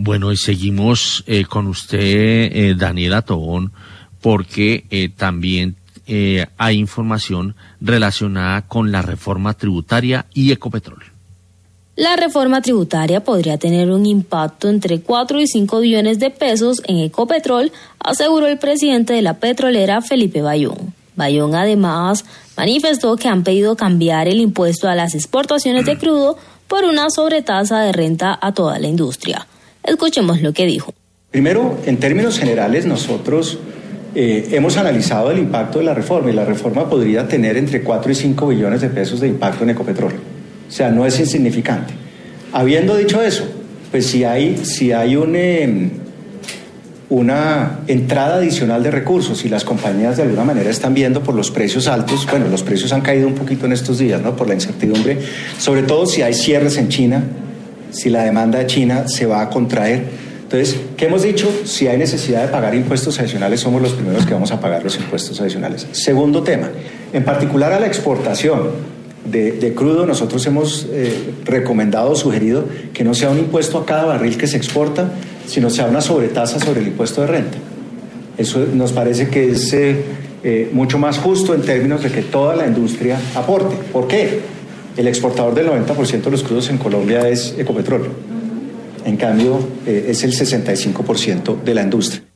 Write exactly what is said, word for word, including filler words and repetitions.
Bueno, y seguimos eh, con usted, eh, Daniela Tobón, porque eh, también eh, hay información relacionada con la reforma tributaria y Ecopetrol. La reforma tributaria podría tener un impacto entre cuatro y cinco billones de pesos en Ecopetrol, aseguró el presidente de la petrolera, Felipe Bayón. Bayón además manifestó que han pedido cambiar el impuesto a las exportaciones de crudo por una sobretasa de renta a toda la industria. Escuchemos lo que dijo. Primero, en términos generales, nosotros eh, hemos analizado el impacto de la reforma y la reforma podría tener entre cuatro y cinco billones de pesos de impacto en Ecopetrol. O sea, no es insignificante. Habiendo dicho eso, pues si hay, si hay un, eh, una entrada adicional de recursos y las compañías de alguna manera están viendo por los precios altos, bueno, los precios han caído un poquito en estos días, ¿no? Por la incertidumbre, sobre todo si hay cierres en China, si la demanda de China se va a contraer. Entonces, ¿qué hemos dicho? Si hay necesidad de pagar impuestos adicionales, somos los primeros que vamos a pagar los impuestos adicionales. Segundo tema, en particular a la exportación de, de crudo, nosotros hemos eh, recomendado, sugerido que no sea un impuesto a cada barril que se exporta, sino sea una sobretasa sobre el impuesto de renta. Eso nos parece que es eh, eh, mucho más justo en términos de que toda la industria aporte. ¿Por qué? El exportador del noventa por ciento de los crudos en Colombia es Ecopetrol. En cambio, eh, es el sesenta y cinco por ciento de la industria.